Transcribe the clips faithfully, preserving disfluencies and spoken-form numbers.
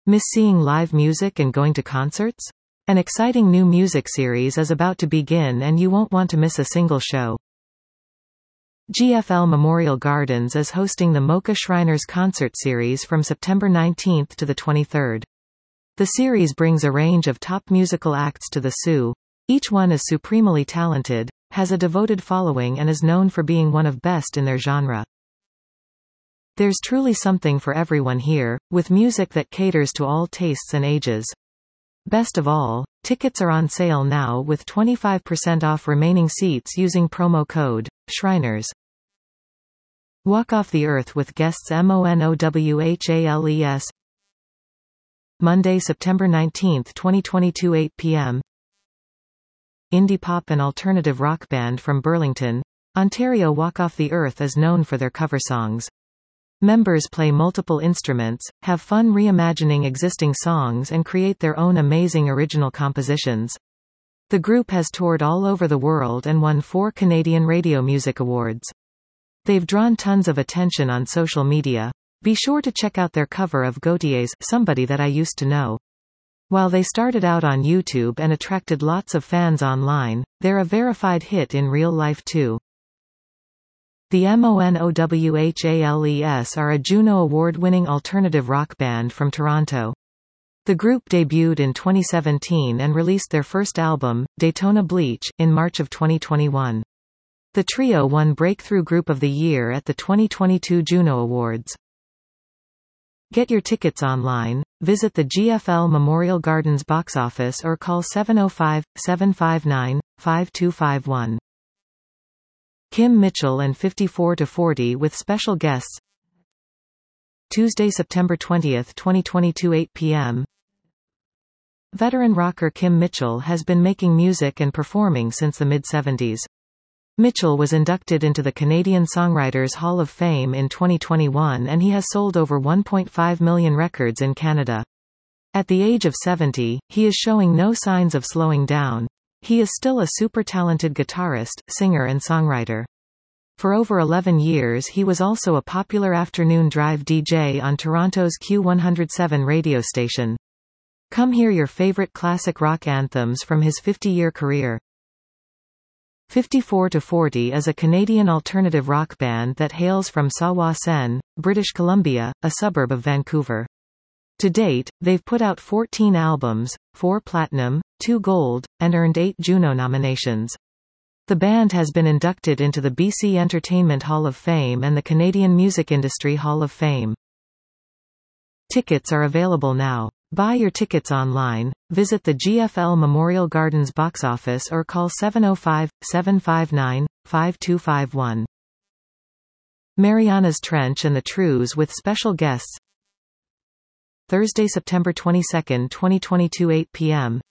Miss seeing live music and going to concerts? An exciting new music series is about to begin and you won't want to miss a single show. G F L Memorial Gardens is hosting the Mocha Shriners concert series from September nineteenth to the twenty-third. The series brings a range of top musical acts to the S U. Each one is supremely talented, has a devoted following and is known for being one of best in their genre. There's truly something for everyone here, with music that caters to all tastes and ages. Best of all, tickets are on sale now with twenty-five percent off remaining seats using promo code Shriners. Walk Off the Earth with guests MONOWHALES. Monday, September nineteenth, twenty twenty-two, eight p m Indie pop and alternative rock band from Burlington, Ontario. Walk Off the Earth is known for their cover songs. Members play multiple instruments, have fun reimagining existing songs and create their own amazing original compositions. The group has toured all over the world and won four Canadian Radio Music Awards. They've drawn tons of attention on social media. Be sure to check out their cover of Gautier's Somebody That I Used to Know. While they started out on YouTube and attracted lots of fans online, they're a verified hit in real life too. The MONOWHALES are a Juno Award-winning alternative rock band from Toronto. The group debuted in twenty seventeen and released their first album, Daytona Bleach, in March of twenty twenty-one. The trio won Breakthrough Group of the Year at the twenty twenty-two Juno Awards. Get your tickets online, visit the G F L Memorial Gardens box office or call seven oh five, seven five nine, five two five one. Kim Mitchell and fifty-four to forty with special guests. Tuesday, September twentieth, twenty twenty-two, eight p m Veteran rocker Kim Mitchell has been making music and performing since the mid seventies. Mitchell was inducted into the Canadian Songwriters Hall of Fame in twenty twenty-one and he has sold over one point five million records in Canada. At the age of seventy, he is showing no signs of slowing down. He is still a super talented guitarist, singer and songwriter. For over eleven years he was also a popular afternoon drive D J on Toronto's Q one oh seven radio station. Come hear your favorite classic rock anthems from his fifty-year career. fifty-four to forty is a Canadian alternative rock band that hails from Tsawwassen, British Columbia, a suburb of Vancouver. To date, they've put out fourteen albums, four platinum, two gold, and earned eight Juno nominations. The band has been inducted into the B C Entertainment Hall of Fame and the Canadian Music Industry Hall of Fame. Tickets are available now. Buy your tickets online, visit the G F L Memorial Gardens box office or call seven oh five, seven five nine, five two five one. Mariana's Trench and the Trews with special guests. Thursday, September twenty-second, twenty twenty-two, eight p m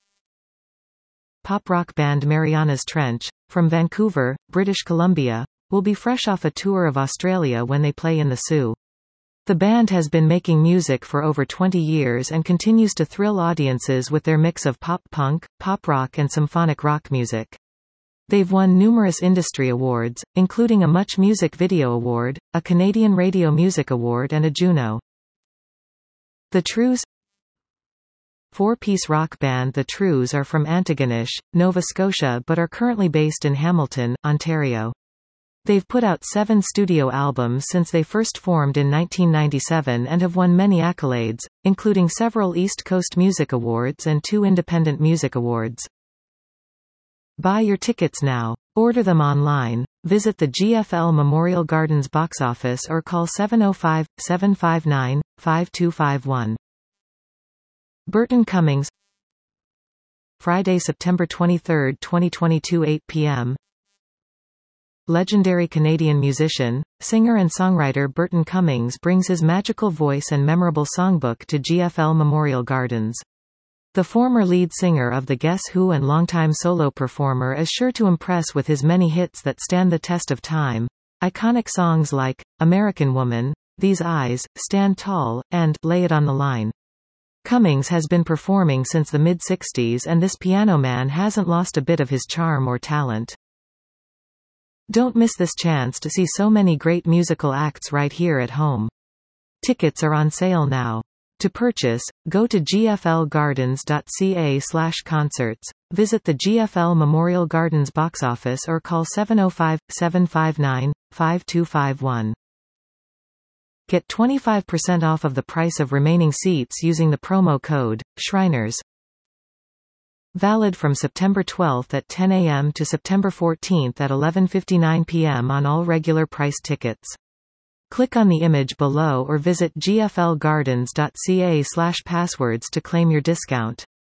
Pop rock band Mariana's Trench, from Vancouver, British Columbia, will be fresh off a tour of Australia when they play in the S U. The band has been making music for over twenty years and continues to thrill audiences with their mix of pop-punk, pop-rock and symphonic rock music. They've won numerous industry awards, including a Much Music Video Award, a Canadian Radio Music Award and a Juno. The Trews. Four-piece rock band The Trews are from Antigonish, Nova Scotia but are currently based in Hamilton, Ontario. They've put out seven studio albums since they first formed in nineteen ninety-seven and have won many accolades, including several East Coast Music Awards and two Independent Music Awards. Buy your tickets now. Order them online, visit the G F L Memorial Gardens box office or call seven oh five, seven five nine, five two five one. Burton Cummings. Friday, September twenty-third, twenty twenty-two, eight p m Legendary Canadian musician, singer and songwriter Burton Cummings brings his magical voice and memorable songbook to G F L Memorial Gardens. The former lead singer of the Guess Who and longtime solo performer is sure to impress with his many hits that stand the test of time. Iconic songs like American Woman, These Eyes, Stand Tall, and Lay It on the Line. Cummings has been performing since the mid sixties and this piano man hasn't lost a bit of his charm or talent. Don't miss this chance to see so many great musical acts right here at home. Tickets are on sale now. To purchase, go to g f l gardens dot c a slash concerts, visit the G F L Memorial Gardens box office or call seven oh five, seven five nine, five two five one. Get twenty-five percent off of the price of remaining seats using the promo code Shriners. Valid from September twelfth at ten a m to September fourteenth at eleven fifty-nine p m on all regular price tickets. Click on the image below or visit g f l gardens dot c a slash passwords to claim your discount.